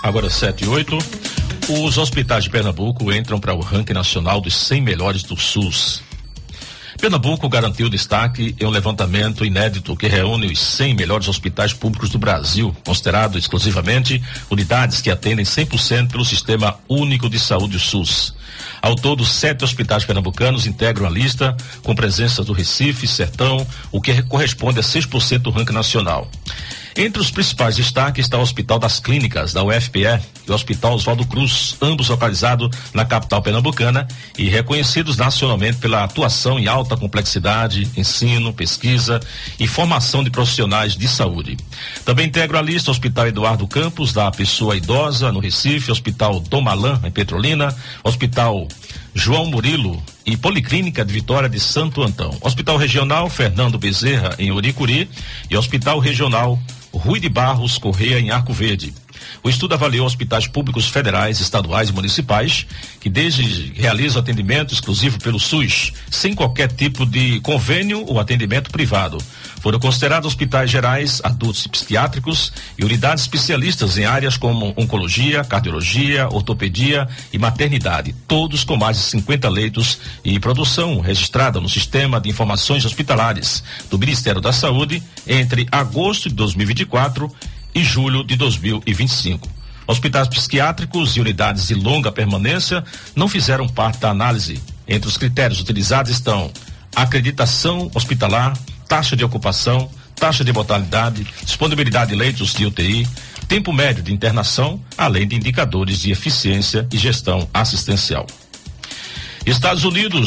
Agora 7:08. Os hospitais de Pernambuco entram para o ranking nacional dos 100 melhores do SUS. Pernambuco garantiu destaque em um levantamento inédito que reúne os 100 melhores hospitais públicos do Brasil, considerado exclusivamente unidades que atendem 100% pelo Sistema Único de Saúde, o SUS. Ao todo, 7 hospitais pernambucanos integram a lista, com presença do Recife, Sertão, o que corresponde a 6% do ranking nacional. Entre os principais destaques está o Hospital das Clínicas, da UFPE, e o Hospital Oswaldo Cruz, ambos localizados na capital pernambucana e reconhecidos nacionalmente pela atuação em alta complexidade, ensino, pesquisa e formação de profissionais de saúde. Também integra a lista o Hospital Eduardo Campos, da Pessoa Idosa, no Recife, Hospital Dom Malan, em Petrolina, Hospital João Murilo e Policlínica de Vitória de Santo Antão, Hospital Regional Fernando Bezerra, em Oricuri, e Hospital Regional Rui de Barros Correia, em Arco Verde. O estudo avaliou hospitais públicos federais, estaduais e municipais que desde realizam atendimento exclusivo pelo SUS, sem qualquer tipo de convênio ou atendimento privado. Foram considerados hospitais gerais, adultos e psiquiátricos e unidades especialistas em áreas como oncologia, cardiologia, ortopedia e maternidade, todos com mais de 50 leitos e produção registrada no Sistema de Informações Hospitalares do Ministério da Saúde entre agosto de 2024 e julho de 2025. Hospitais psiquiátricos e unidades de longa permanência não fizeram parte da análise. Entre os critérios utilizados estão acreditação hospitalar, taxa de ocupação, taxa de mortalidade, disponibilidade de leitos de UTI, tempo médio de internação, além de indicadores de eficiência e gestão assistencial. Estados Unidos